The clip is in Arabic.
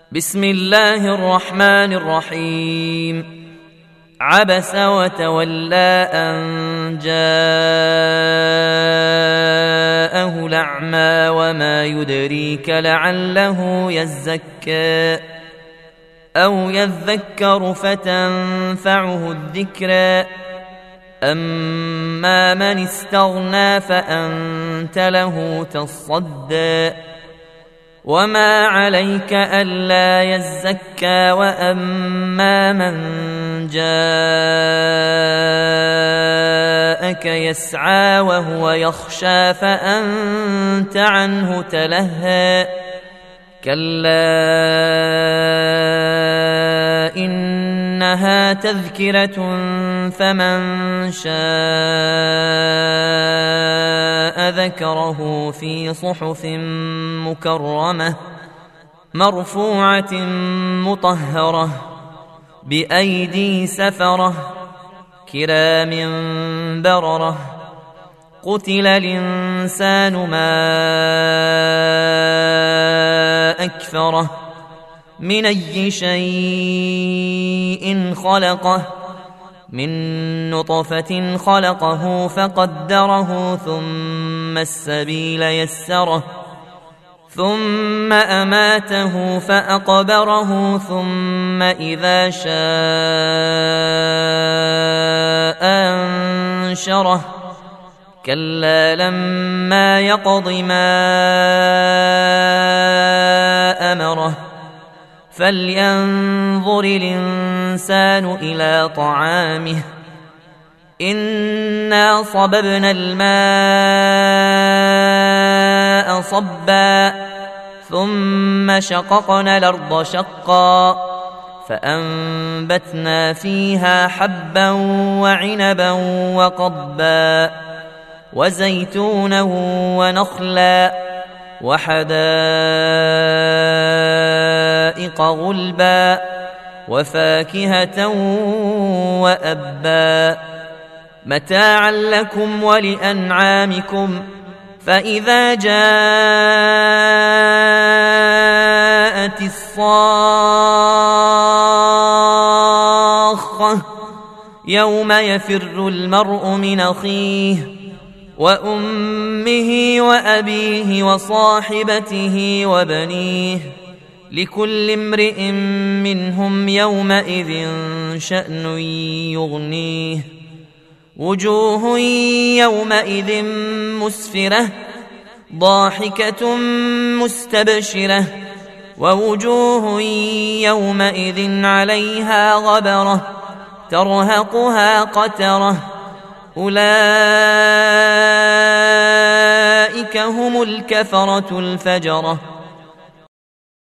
بسم الله الرحمن الرحيم. عبس وتولى أن جاءه الأعمى وما يدريك لعله يزكى أو يذكر فتنفعه الذكرى أما من استغنى فأنت له تصدى وما عليك ألا يزكى وأما من جاءك يسعى وهو يخشى فأنت عنه تلهى كلا إنها تذكرة فمن شاء ذكره في صحف مكرمة مرفوعة مطهرة بأيدي سفرة كرام بررة قتل الإنسان ما أكفره من أي شيء خلقه من نطفة خلقه فقدره ثم السبيل يسره ثم أماته فأقبره ثم إذا شاء أنشره كلا لما يقض ما أمره فلينظر الإنسان إلى طعامه إنا صببنا الماء صبا ثم شققنا الأرض شقا فأنبتنا فيها حبا وعنبا وقضبا وزيتونا ونخلا وحدائق غلبا وفاكهة وأبا متاعا لكم ولأنعامكم فإذا جاءت الصاخة يوم يفر المرء من أخيه وأمه وأبيه وصاحبته وبنيه لكل امرئ منهم يومئذ شأن يغنيه وجوه يومئذ مسفرة ضاحكة مستبشرة ووجوه يومئذ عليها غبرة ترهقها قترة أولئك هم الكفرة الفجرة